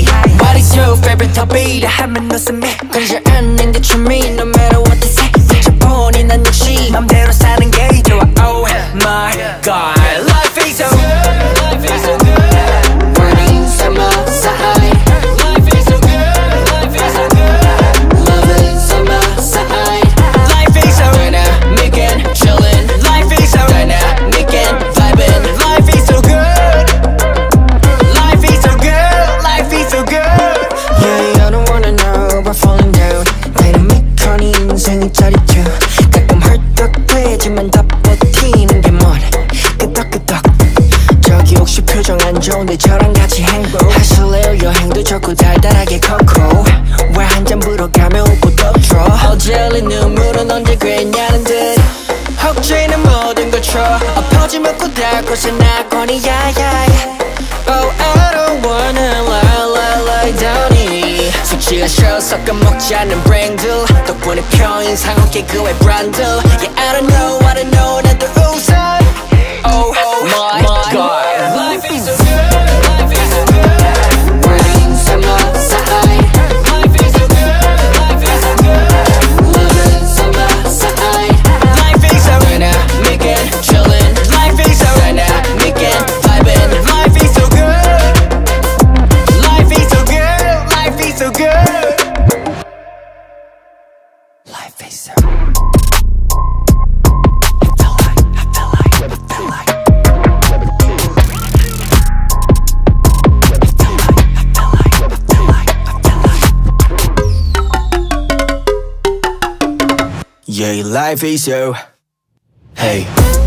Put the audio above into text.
What is your favorite hobby? 하면 웃음이 끊지 않는 게 취미 No matter what they say 자본이 난 역시 맘대로 사는 게 좋아 Oh my god Life is so good Life is so good Burning summer side Life is so good Life is so good Loving summer side Life is so dynamic and chillin' Life is so dynamic and vibin' Life is so good Life is so good Life is so good Yeah, I don't wanna know about falling down Dynamic 하니 인생이 짜릿해 가끔 헐떡대지만 다 버티는 게 뭐래 끄덕끄덕 저기 혹시 표정 안 좋은데 저랑 같이 행복하실래요 여행도 좋고 달달하게 코코 왜 한 잔 불어가며 웃고 떠들어 어젤리 눈물은 언제 그랬냐는 듯 혹시는 모든 걸 쳐 엎어지 먹고 달 곳에 나거니 야야 Oh I don't wanna lie down 이 숙취가 싫어 섞어 먹지 않는 브랜드 덕분에 편인상 어깨 그의 브랜드 Yeah I don't know 나도 웃어 Oh my god Life is so good Life is so good Burning summer side Life is so good Life is so good Loving summer side Life is so dynamic and chillin' Life is so dynamic and vibin' Life is so good Life is so good Life is so good Life is so Yeah, life is so Hey